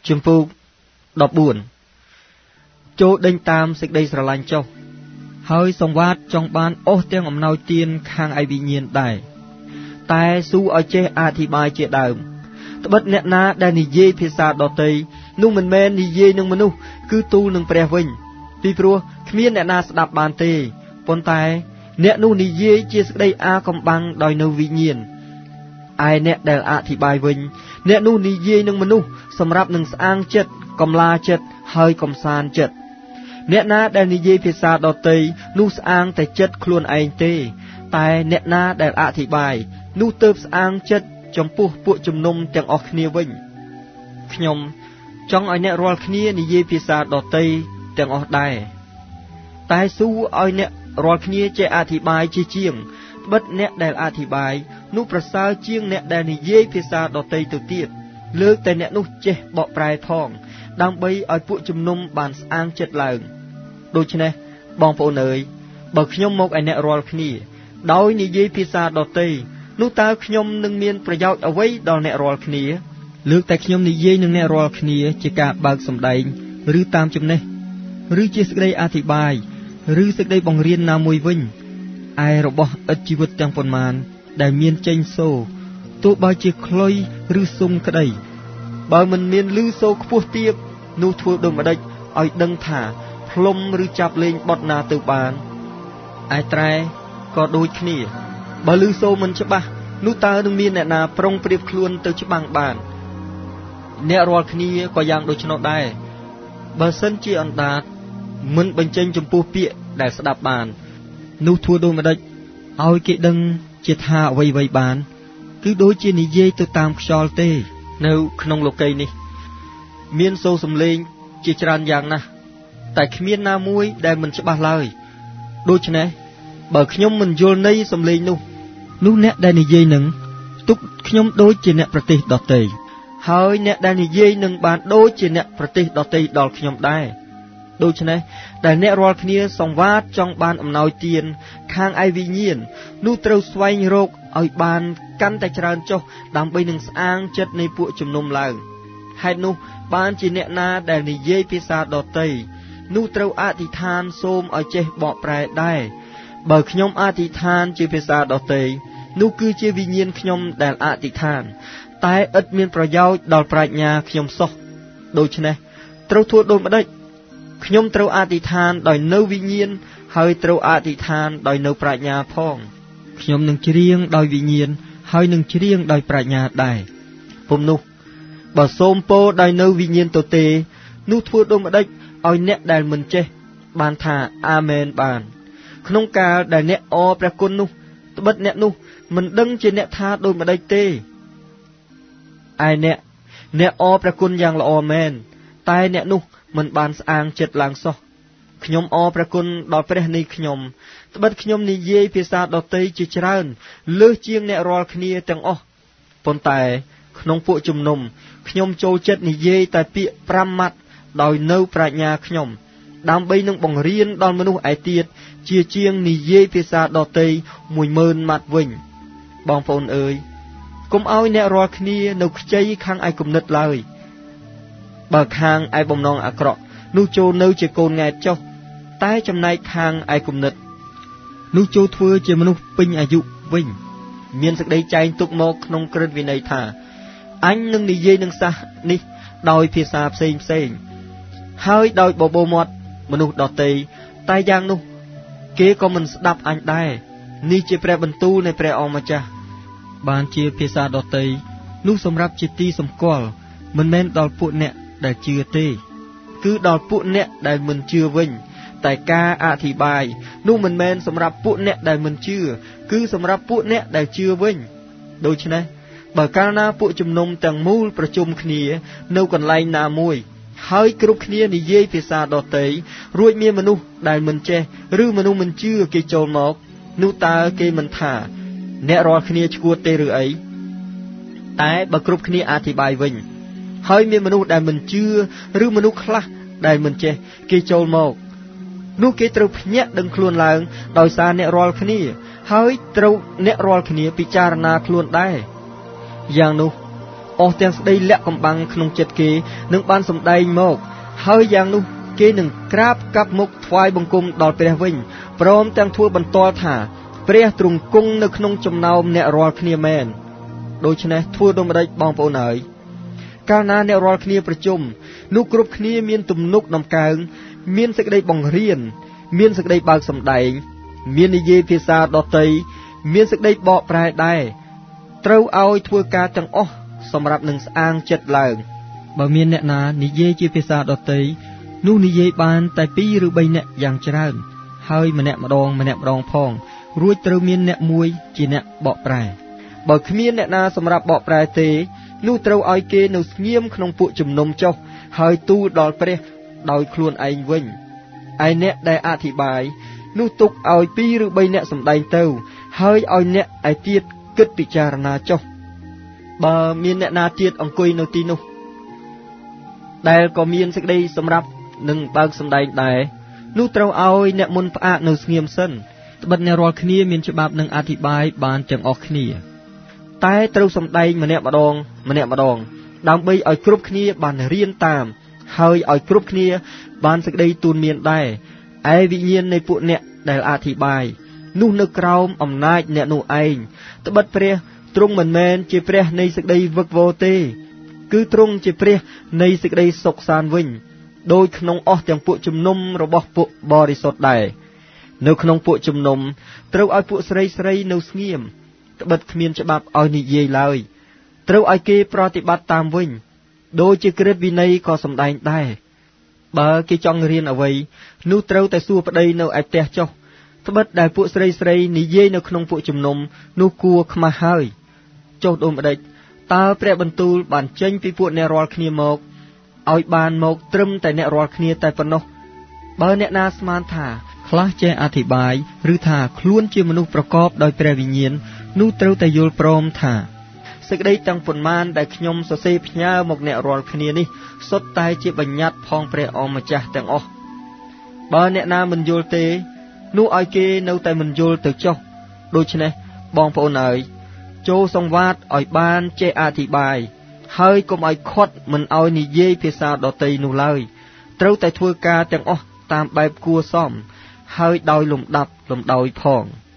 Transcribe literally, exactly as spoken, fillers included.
Chim phu đọc buồn chỗ đinh tam xích đây sờ lạnh châu hơi sòng vát trong ban ô tiếng ẩm nói tiên khang ai bị nhiên đài tai su ở chế a thì bài chế đờm bất nẹt na đa ni dê phía xa đỏ tây nung mình men ni dê nung menu cứ tu nung pre vinh vì pro khmiên nẹt na đạp bàn tê pon tai nẹt nu ni dê chia đây a công bằng đòi nâu vị nhiên ai nẹt đèl a thì bài vinh nẹt nu ni dê nung menu sầm rạp nung sang chết cầm la chết hơi cầm san chết nẹt na đa ni dê phía xa đỏ tây nu sangแต่chết khuôn ai tê tai nẹt na đèl a thì bài nu tớp sang chết trong puh puh chùm nôm tiếng ọc khnia vinh nhom trong ai nẹt rol khnia ni dê phía xa đỏ tây tiếng ọc đài tai su ai nẹt rol khnia chế a thì bài chế chiêng bất nẹt đèl a thì bài nu prasal chiêng nẹt đèl ni dê phía xa đỏ tây từ tiệt lượcแต่nẹt nu chế bọ prai thong đang bay ai puh chùm nôm bàn sang chết lợn đôi chân này bong phụ nơi bậc nhom một ai nẹt rol khnia đói ni dê phía xa đỏ tây nu ta khnyom nâng miênประโยชน์เอาไว้ดอลเนรอลគ្នាលើកតែខ្ញុំនិយាយនឹងអ្នករាល់គ្នាជាការបើកសម្ដែងឬតាមចំណេះឬជាសេចក្តីអធិប្បាយឬសេចក្តីបង្រៀនណាមួយវិញឯរបស់ឥតជីវិតទាំងប៉ុន្មានដែលមានចេញសូរទោះបើជាខ្លុយឬសុំក្តីបើមិនមានឮសូរខ្ពស់ទាបនោះធ្វើដូចម្ដេចឲ្យដឹងថាផ្លុំឬចាប់លេងបត់ណាទៅបានឯត្រែក៏ដូចគ្នាបើលឺសូរមិនច្បាស់នោះតើនឹងមានអ្នកណាប្រុងប្រៀបខ្លួនទៅច្បាំងបានអ្នករាល់គ្នាក៏យ៉ាងដូច្នោះដែរបើសិនជាអណ្ដាតមិនបញ្ចេញចំពោះពាក្យដែលស្ដាប់បាននោះធ្វើដូចម្ដេចឲ្យគេដឹងជាថាអ្វីៗបានគឺដូចជានិយាយទៅតាមខ្យល់ទេនៅក្នុងលោកីនេះមានសូរសំឡេងជាច្រើនយ៉ាងណាស់តែគ្មានណាមួយដែលមិនច្បាស់ឡើយដូច្នេះបើខ្ញុំមិនយល់ន័យសំឡេងនោះនោះអ្នកដែលនិយាយនឹងទុកខ្ញុំដូចជាអ្នកប្រទេសដទៃហើយអ្នកដែលនិយាយនឹងបានដូចជាអ្នកប្រទេសដទៃដល់ខ្ញុំដែរដូច្នេះដែលអ្នករាល់គ្នាសង្វាតចង់បានអំណោយទានខាងឯវិញ្ញាណនោះត្រូវស្វែងរកឲ្យបានកាន់តែច្រើនចុះដើម្បីនឹងស្អាងចិត្តនៃពួកជំនុំឡើងហេតុនោះបានជាអ្នកណាដែលនិយាយភាសាដទៃនោះត្រូវអធិដ្ឋានសូមឲ្យចេះបកប្រែដែរបើខ្ញុំអធិដ្ឋានជាភាសាដទៃនោះគឺជាវិញ្ញាណខ្ញុំដែលអធិដ្ឋានតែឥតមានប្រយោជន៍ដល់ប្រាជ្ញាខ្ញុំសោះដូច្នេះត្រូវធ្វើដូចម្ដេចខ្ញុំត្រូវអធិដ្ឋានដោយនៅវិញ្ញាណហើយត្រូវអធិដ្ឋានដោយនៅប្រាជ្ញាផងខ្ញុំនឹងច្រៀងដោយវិញ្ញាណហើយនឹងច្រៀងដោយប្រាជ្ញាដែរពុំនោះបើសូមពោដោយនៅវិញ្ញាណទៅទេនោះធ្វើដូចម្ដេចឲ្យអ្នកដែលមិនចេះបានថាអាមែនបានក្នុងកាលដែលអ្នកអរព្រះគុណនោះត្បិតអ្នកនោះមិនដឹងជាអ្នកថាដូចម្ដេចទេឯអ្នកអ្នកអរព្រះគុណយ៉ាងល្អមែនតែអ្នកនោះមិនបានស្អាងចិត្តឡើងសោះខ្ញុំអរព្រះគុណដល់ព្រះនៃខ្ញុំត្បិតខ្ញុំនិយាយភាសាដទៃជាច្រើនលើសជាងអ្នករាល់គ្នាទាំងអស់ប៉ុន្តែក្នុងពួកជំនុំខ្ញុំចូលចិត្តនិយាយតែពាក្យប្រាំម៉ាត់ដោយនៅប្រាជ្ញាខ្ញុំដើម្បីនឹងបង្រៀនដល់មនុស្សឯទៀតជាជាងនិយាយភាសាដទៃមួយម៉ឺនម៉ាត់វិញបងប្អូនអើយកុំឲ្យអ្នករាល់គ្នានៅខ្ចីខាងឯគំនិតឡើយបើខាងឯបំណងអាក្រក់នោះចូលនៅជាកូនង៉ែតចុះតែចំណែកខាងឯគំនិតនោះចូលធ្វើជាមនុស្សពេញអាយុវិញមានសេចក្តីចែងទុកមកក្នុងក្រឹតវិន័យថាអញនឹងនិយាយនឹងសះនេះដោយភាសាផ្សេងផ្សេងហើយដោយបបោមាត់មនុស្សដទៃតែយ៉ាងនោះគេក៏មិនស្ដាប់អញដែរនេះជាព្រះបន្ទូលនៃព្រះអង្គម្ចាស់បានជាភាសាដទៃនោះសម្រាប់ជាទីសម្គាល់មិនមែនដល់ពួកអ្នកដែលជឿទេគឺដល់ពួកអ្នកដែលមិនជឿវិញតែការអធិប្បាយនោះមិនមែនសម្រាប់ពួកអ្នកដែលមិនជឿគឺសម្រាប់ពួកអ្នកដែលជឿវិញដូច្នេះបើកាលណាពួកជំនុំទាំងមូលប្រជុំគ្នានៅកន្លែងណាមួយហើយគ្រប់គ្នានិយាយភាសាដទៃរួចមានមនុស្សដែលមិនចេះឬមនុស្សមិនជឿគេចូលមកនោះតើគេមិនថាអ្នករាល់គ្នាឈួតទេឬអីតែបើគ្រប់គ្នាអធិប្បាយវិញហើយមានមនុស្សដែលមិនជឿឬមនុស្សខ្លះដែលមិនចេះគេចូលមកនោះគេត្រូវភ្ញាក់ដឹងខ្លួនឡើងដោយសារអ្នករាល់គ្នាហើយត្រូវអ្នករាល់គ្នាពិចារណាខ្លួនដែរយ៉ាងនោះអស់ទាំងស្ដីលាក់កំបាំងក្នុងចិត្តគេនឹងបានសម្ដែងមកហើយយ៉ាងនោះគេនឹងក្រាបកាប់មុខថ្វាយបង្គំដល់ព្រះវិញព្រមទាំងធ្វើបន្ទាល់ថាព្រះទ្រង់គង់នៅក្នុងចំណោមអ្នករាល់គ្នាមែនដូច្នេះធ្វើដូចម្តេចបងប្អូនអើយកាលណាអ្នករាល់គ្នាប្រជុំនោះគ្រប់គ្នាមានទំនុកដំកើងមានសេចក្តីបង្រៀនមានសេចក្តីបើកសម្ដែងមាននិយាយភាសាដទៃមានសេចក្តីបកប្រែដែរត្រូវឲ្យធ្វើការទាំងអស់សម្រាប់នឹងស្អាងចិត្តឡើងបើមានអ្នកណានិយាយជាភាសាដទៃនោះនិយាយបានតែពីរឬបីនាក់យ៉ាងច្រើនហើយម្នាក់ម្ដងម្នាក់ម្ដងផងរួចត្រូវមានអ្នកមួយជាអ្នកបកប្រែបើគ្មានអ្នកណាសម្រាប់បកប្រែទេនោះត្រូវឲ្យគេនៅស្ងៀមក្នុងពួកជំនុំចុះហើយទូលដល់ព្រះដោយខ្លួនឯងវិញឯអ្នកដែលអធិប្បាយនោះទុកឲ្យពីរឬបីអ្នកសម្ដែងទៅហើយឲ្យអ្នកឯទៀតគិតពិចារណាចុះបើមានអ្នកណាទៀតអង្គុយនៅទីនោះដែលក៏មានសេចក្តីសម្រាប់នឹងបើកសម្ដែងដែរនោះត្រូវឲ្យអ្នកមុនផ្អាកនៅស្ងៀមសិនត្បិតអ្នករាល់គ្នាមានច្បាប់នឹងអធិប្បាយបានទាំងអស់គ្នាតែត្រូវសម្ដែងម្នាក់ម្ដងម្នាក់ម្ដងដើម្បីឲ្យគ្រប់គ្នាបានរៀនតាមហើយឲ្យគ្រប់គ្នាបានសេចក្តីទូន្មានដែរឯវិញ្ញាណនៃពួកអ្នកដែលអធិប្បាយនោះនៅក្រោមអំណាចអ្នកនោះឯងត្បិតព្រះទ្រង់មិនមែនជាព្រះនៃសេចក្តីវឹកវរទេគឺទ្រង់ជាព្រះនៃសេចក្តីសុខសាន្តវិញដោយក្នុងអស់ទាំងពួកជំនុំរបស់ពួកបរិសុទ្ធដែរនៅក្នុងពួកជំនុំត្រូវឲ្យពួកស្រីស្រីនៅស្ងៀមត្បិតគ្មានច្បាប់ឲ្យនិយាយឡើយត្រូវឲ្យគេប្រតិបត្តិតាមវិញដោយជាក្រឹតវិន័យក៏សម្ដែងដែរបើគេចង់រៀនអ្វីនោះត្រូវតែសួរប្តីនៅឯផ្ទះចុះត្បិតដែលពួកស្រីស្រីនិយាយនៅក្នុងពួកជំនុំនោះគួរខ្មាស់ហើយចុះដូចម្ដេចតើព្រះបន្ទូលបានចេញពីពួកអ្នករាល់គ្នាមកឲ្យបានមកត្រឹមតែអ្នករាល់គ្នាតែប៉ុណ្ណោះបើអ្នកណាស្មានថាខ្លះចេះអធិប្បាយឬថាខ្លួនជាមនុស្សប្រកបដោយព្រះវិញ្ញាណនោះត្រូវតែយល់ព្រមថាសេចក្តីទាំងប៉ុន្មានដែលខ្ញុំសរសេរផ្ញើមកអ្នករាល់គ្នានេះសុទ្ធតែជាបញ្ញត្តិផងព្រះអម្ចាស់ទាំងអស់បើអ្នកណាមិនយល់ទេនោះឲ្យគេនៅតែមិនយល់ទៅចុះដូច្នេះបងប្អូនអើយចូលសង្វាតឲ្យបានចេះអធិប្បាយហើយកុំឲ្យខាត់មិនឲ្យនិយាយភាសាដទៃនោះឡើយត្រូវតែធ្វើការទាំងអស់តាមបែបគួរសមហើយដោយលំដាប់លំដោយផង